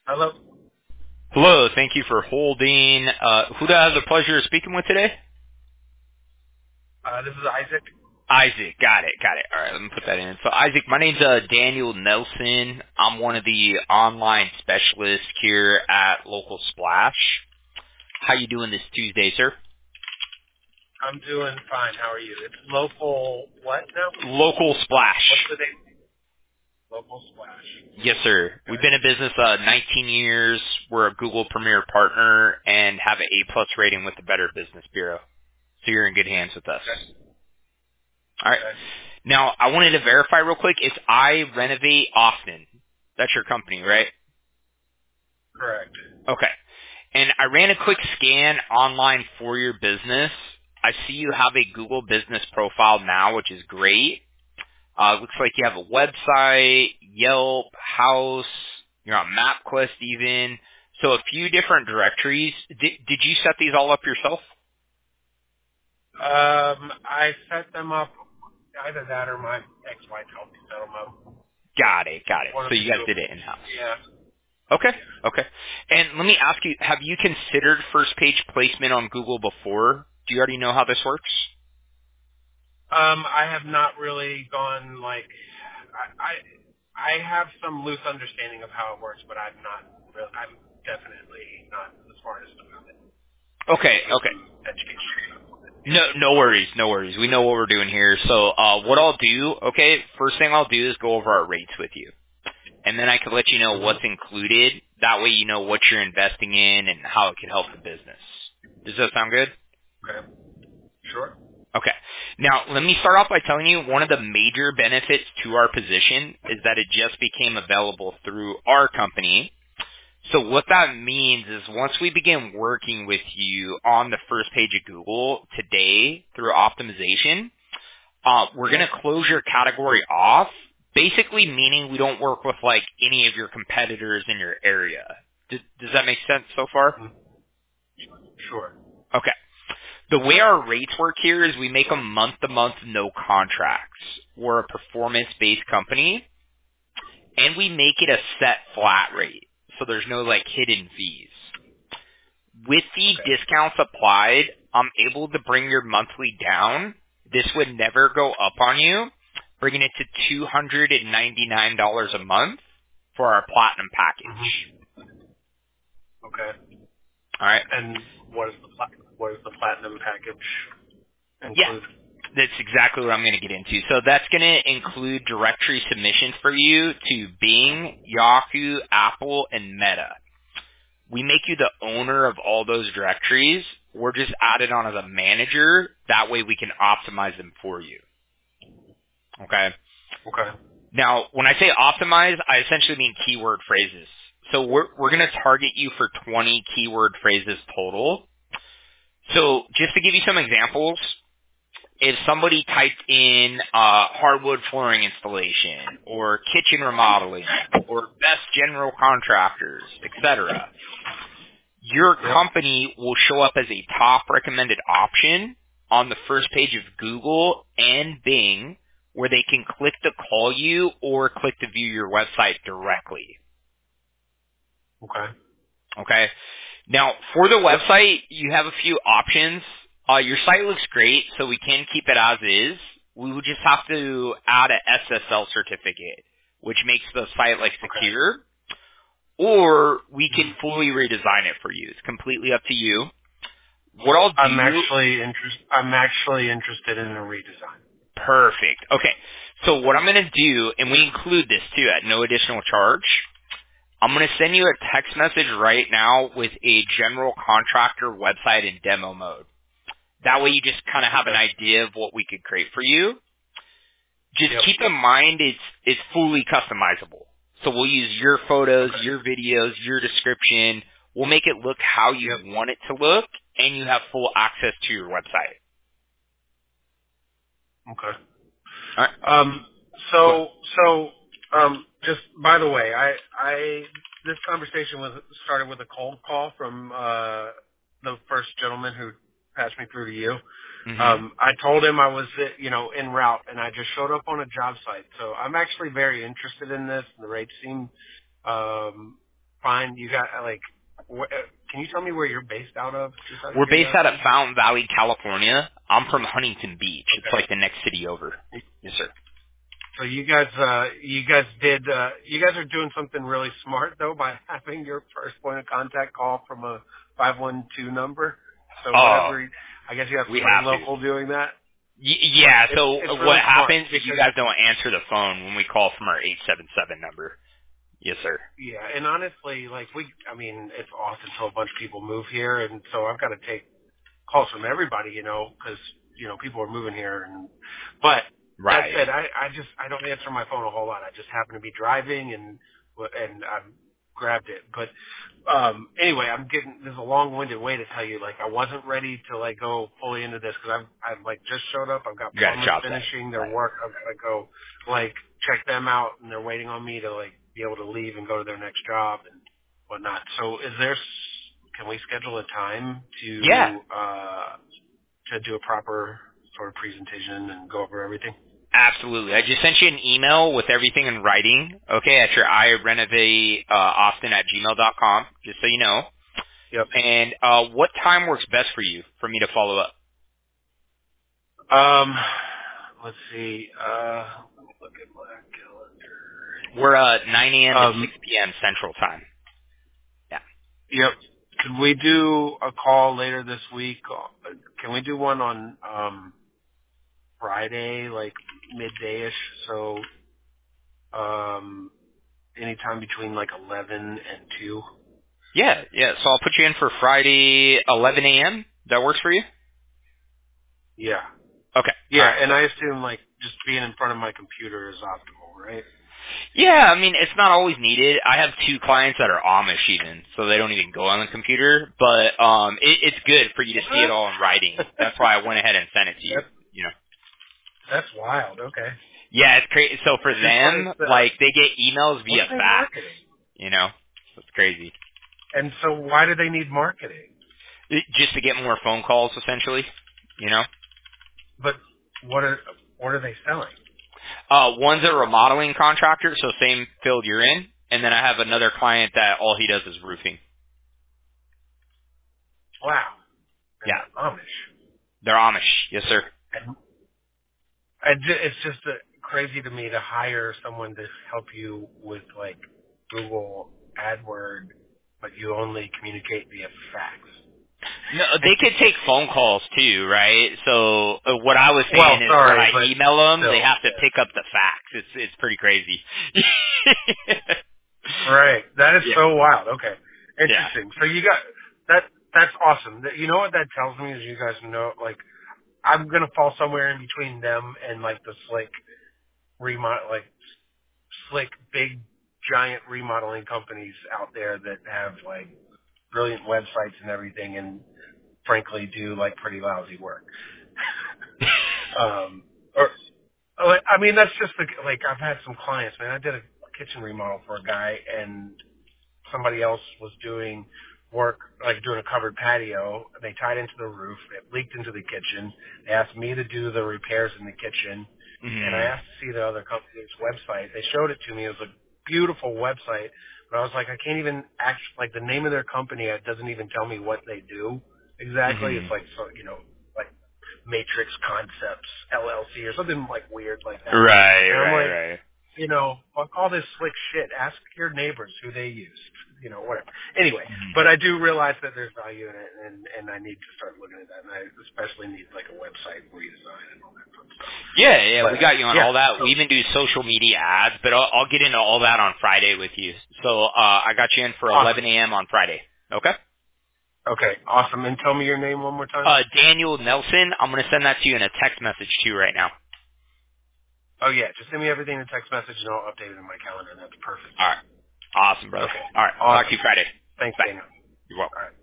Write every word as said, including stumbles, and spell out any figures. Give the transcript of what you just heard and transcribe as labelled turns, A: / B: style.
A: Hello.
B: Hello, thank you for holding. Uh, who do I have the pleasure of speaking with today?
A: Uh, this is Isaac.
B: Isaac, got it, got it. All right, let me put that in. So Isaac, my name's uh, Daniel Nelson. I'm one of the online specialists here at Local Splash. How you doing this Tuesday, sir?
A: I'm doing fine. How are you? It's local what now?
B: Local
A: What's
B: Splash.
A: the name? Local Splash.
B: Yes, sir. We've
A: Okay.
B: been in business uh, nineteen years. We're a Google Premier partner and have an A plus rating with the Better Business Bureau. So you're in good hands with us.
A: Okay.
B: All right.
A: Okay.
B: Now, I wanted to verify real quick. It's I Renovate Austin. That's your company, right?
A: Correct.
B: Okay. And I ran a quick scan online for your business. I see you have a Google business profile now, which is great. Uh, looks like you have a website, Yelp, House, you're on MapQuest even. So a few different directories. Did, did you set these all up yourself?
A: Um, I set them up. Either that or my ex-wife helped me set them up.
B: Got it, got it.
A: One of
B: So
A: the
B: you guys
A: two.
B: did it in-house.
A: Yeah.
B: Okay.
A: Yeah.
B: Okay. And let me ask you, have you considered first page placement on Google before? Do you already know how this works?
A: Um, I have not really gone like I I, I have some loose understanding of how it works, but I'm not. Real, I'm definitely not the smartest about it. I
B: Okay.
A: could use
B: Okay.
A: some education.
B: No, no worries, no worries. We know what we're doing here. So, uh, what I'll do, okay, first thing I'll do is go over our rates with you. And then I can let you know
A: Mm-hmm.
B: what's included. That way you know what you're investing in and how it can help the business. Does that sound good?
A: Okay. Sure.
B: Okay. Now, let me start off by telling you one of the major benefits to our position is that it just became available through our company. So what that means is once we begin working with you on the first page of Google today through optimization, uh, we're going to close your category off, basically meaning we don't work with like any of your competitors in your area. Does, does that make sense so far?
A: Mm. Sure.
B: Okay. The way our rates work here is we make them month-to-month no contracts. We're a performance-based company, and we make it a set flat rate. So there's no like hidden fees. With the
A: Okay.
B: discounts applied, I'm able to bring your monthly down. This would never go up on you, bringing it to two hundred ninety-nine dollars a month for our platinum
A: hmm
B: package.
A: Okay.
B: All right?
A: And what is the pla- what is the platinum package
B: Yeah,
A: include?
B: that's exactly what I'm going to get into. So that's going to include directory submissions for you to Bing, Yahoo, Apple, and Meta. We make you the owner of all those directories. We're just added on as a manager. That way we can optimize them for you. Okay?
A: Okay.
B: Now, when I say optimize, I essentially mean keyword phrases. So we're, we're going to target you for twenty keyword phrases total. So just to give you some examples, if somebody typed in uh, hardwood flooring installation or kitchen remodeling or best general contractors, et cetera, your
A: Yep.
B: company will show up as a top recommended option on the first page of Google and Bing where they can click to call you or click to view your website directly.
A: Okay.
B: Okay? Now, for the
A: Yep.
B: website, you have a few options. Uh, your site looks great, so we can keep it as is. We would just have to add a S S L certificate, which makes the site like
A: Okay.
B: secure, or we can
A: Mhm.
B: fully redesign it for you. It's completely up to you. What I'll
A: I'm
B: do,
A: actually interest. I'm actually interested in a redesign.
B: perfect. Okay, so what I'm going to do, and we include this too at no additional charge, I'm going to send you a text message right now with a general contractor website in demo mode. That way you just kind of have an
A: Okay.
B: idea of what we could create for you. Just
A: Yep.
B: keep in mind it's, it's fully customizable. So we'll use your photos,
A: Okay.
B: your videos, your description. We'll make it look how you
A: Yep.
B: want it to look, and you have full access to your website.
A: Okay.
B: All right.
A: Um.
B: Go ahead.
A: So so um. Just by the way, I I this conversation was started with a cold call from uh the first gentleman who passed me through to you.
B: Mm-hmm.
A: Um, I told him I was, uh, you know, en route, and I just showed up on a job site. So I'm actually very interested in this. The rates seem um, fine. You got like, wh- uh, can you tell me where you're based out of? Just out of
B: We're based out of
A: curiosity.
B: Fountain Valley, California. I'm from Huntington Beach. It's
A: Okay.
B: like the next city over. Yes, sir.
A: So you guys, uh, you guys did, uh, you guys are doing something really smart though by having your first point of contact call from a five one two number. So
B: Oh,
A: whatever, I guess you have
B: we
A: somebody
B: have to.
A: local doing that.
B: Y- yeah,
A: It's
B: so
A: it's
B: what
A: really smart
B: happens is you
A: because
B: guys don't answer the phone when we call from our eight seven seven number. Yes, sir.
A: yeah, and honestly, like we, I mean, it's awesome until a bunch of people move here, and so I've got to take calls from everybody, you know, because you know people are moving here. And but that
B: Right.
A: said, I I just I don't answer my phone a whole lot. I just happen to be driving and and I grabbed it. But um anyway, I'm getting there's a long-winded way to tell you like I wasn't ready to like go fully into this because I've I've like just showed up. I've got
B: You got a
A: plumbers
B: job site.
A: finishing their
B: Right.
A: work. I've got to go like check them out, and they're waiting on me to like be able to leave and go to their next job and whatnot. So is there? s- Can we schedule a time
B: Yeah,
A: to uh to do a proper sort of presentation and go over everything?
B: absolutely. I just sent you an email with everything in writing, okay, at your I renovate uh, Austin at gmail dot com, just so you know.
A: Yep.
B: And uh, what time works best for you for me to follow up?
A: Um, let's see. Uh, let me look at my
B: We're uh, nine a.m. to
A: calendar. Um,
B: six p.m. Central Time. Yeah.
A: yep. Could we do a call later this week? Can we do one on um Friday, like midday-ish? So, um, anytime between like eleven and two.
B: Yeah, yeah. So I'll put you in for Friday, eleven a.m. That works for you?
A: Yeah.
B: Okay. All
A: Yeah,
B: right.
A: and I assume like just being in front of my computer is optimal, right?
B: Yeah, I mean, it's not always needed. I have two clients that are Amish even, so they don't even go on the computer. But um, it, it's good for you to see it
A: What?
B: all in writing. That's why I went ahead and sent it to you.
A: That's
B: You know.
A: that's wild. Okay.
B: Yeah, it's crazy. So for
A: It's just like
B: them,
A: the
B: like they get emails
A: what
B: via
A: are they
B: fax.
A: marketing?
B: You know, so it's crazy.
A: And so why do they need marketing?
B: It, just to get more phone calls, essentially. You know.
A: But what are what are they selling?
B: Uh, one's a remodeling contractor, so same field you're in, and then I have another client that all he does is roofing.
A: Wow. And
B: Yeah,
A: they're Amish.
B: they're Amish. Yes, sir.
A: And I ju- it's just uh, crazy to me to hire someone to help you with like Google AdWord, but you only communicate via fax.
B: No, they could take phone calls too, right? So uh, what I was
A: Well,
B: saying is when
A: sorry,
B: I
A: but
B: email them, they
A: still,
B: have to
A: yeah.
B: pick up the fax. It's it's pretty crazy.
A: Right. That is
B: yeah,
A: so wild. Okay.
B: yeah.
A: Interesting. So you got that. That's awesome. That- You know what that tells me is you guys know, like, I'm gonna fall somewhere in between them and like the slick remodel, like slick, big, giant remodeling companies out there that have like brilliant websites and everything, and frankly do like pretty lousy work. um, or like, I mean, that's just the, like I've had some clients, man. I did a kitchen remodel for a guy, and somebody else was doing work, like doing a covered patio. They tied into the roof. It leaked into the kitchen. They asked me to do the repairs in the kitchen, and I
B: Mm.
A: asked to see the other company's website. They showed it to me. It was a beautiful website, but I was like, I can't even act like the name of their company. It doesn't even tell me what they do exactly. It's
B: Mhm.
A: like, so you know, like Matrix Concepts L L C or something like weird like that.
B: Right,
A: And I'm
B: right,
A: like,
B: right.
A: you know, fuck all this slick shit. Ask your neighbors who they use. You know, whatever. Anyway,
B: Mhm.
A: but I do realize that there's value in it, and and I need to start looking at that. And I especially need like a website redesign and all that fun stuff.
B: Yeah, yeah, we
A: But
B: got you on
A: yeah,
B: all that.
A: so
B: We even do social media ads, but I'll, I'll get into all that on Friday with you. So uh, I got you in for
A: awesome.
B: eleven a.m. on Friday. Okay.
A: Okay, awesome. And tell me your name one more time.
B: Uh, Daniel Nelson, I'm going to send that to you in a text message too right now.
A: Oh yeah, just send me everything in a text message, and I'll update it in my calendar. That's perfect.
B: All right. Awesome, brother.
A: Okay,
B: All right. Talk to
A: awesome.
B: you Friday.
A: Thanks,
B: Bye.
A: Daniel.
B: You're welcome.
A: All right.